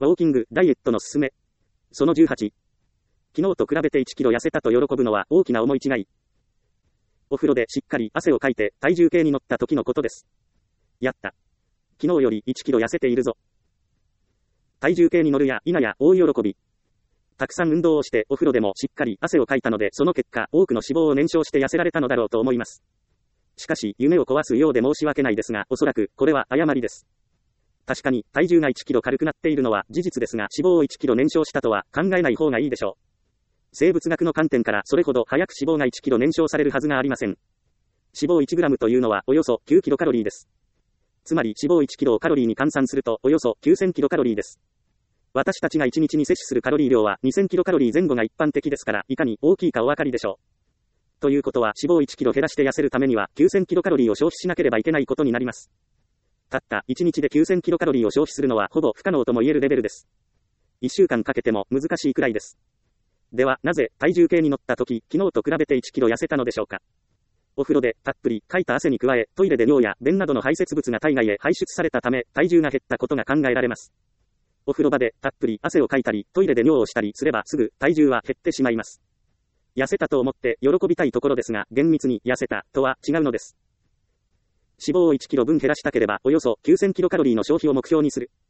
ウォーキング、ダイエットのすすめ。その18。昨日と比べて1キロ痩せたと喜ぶのは大きな思い違い。お風呂でしっかり汗をかいて体重計に乗った時のことです。やった。昨日より1キロ痩せているぞ。体重計に乗るや否や大喜び。たくさん運動をしてお風呂でもしっかり汗をかいたので、その結果多くの脂肪を燃焼して痩せられたのだろうと思います。しかし夢を壊すようで申し訳ないですが、おそらくこれは誤りです。確かに体重が1キロ軽くなっているのは事実ですが、脂肪を1キロ燃焼したとは考えない方がいいでしょう。生物学の観点からそれほど早く脂肪が1キロ燃焼されるはずがありません。脂肪1グラムというのはおよそ9キロカロリーです。つまり脂肪1キロをカロリーに換算するとおよそ9000キロカロリーです。私たちが1日に摂取するカロリー量は2000キロカロリー前後が一般的ですから、いかに大きいかお分かりでしょう。ということは脂肪1キロ減らして痩せるためには9000キロカロリーを消費しなければいけないことになります。たった1日で9000キロカロリーを消費するのはほぼ不可能とも言えるレベルです。1週間かけても難しいくらいです。では、なぜ体重計に乗った時、昨日と比べて1キロ痩せたのでしょうか。お風呂でたっぷりかいた汗に加え、トイレで尿や便などの排泄物が体外へ排出されたため、体重が減ったことが考えられます。お風呂場でたっぷり汗をかいたり、トイレで尿をしたりすればすぐ体重は減ってしまいます。痩せたと思って喜びたいところですが、厳密に痩せたとは違うのです。脂肪を1キロ分減らしたければおよそ9000キロカロリーの消費を目標にする。